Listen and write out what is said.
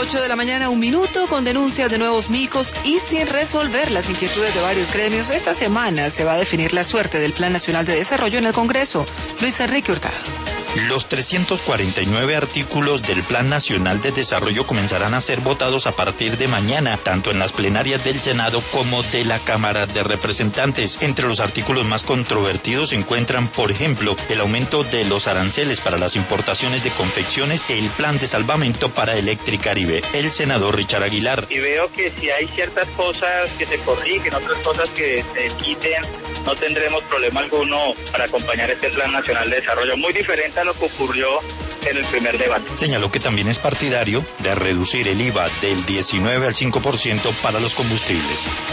8 de la mañana, 1 minuto, con denuncias de nuevos micos y sin resolver las inquietudes de varios gremios. Esta semana se va a definir la suerte del Plan Nacional de Desarrollo en el Congreso. Luis Enrique Hurtado. Los 349 artículos del Plan Nacional de Desarrollo comenzarán a ser votados a partir de mañana, tanto en las plenarias del Senado como de la Cámara de Representantes. Entre los artículos más controvertidos se encuentran, por ejemplo, el aumento de los aranceles para las importaciones de confecciones, el plan de salvamento para Electricaribe. El senador Richard Aguilar. Y veo que si hay ciertas cosas que se corrigen, otras cosas que se quiten, no tendremos problema alguno para acompañar este Plan Nacional de Desarrollo, muy diferente a lo que ocurrió en el primer debate. Señaló que también es partidario de reducir el IVA del 19 al 5% para los combustibles.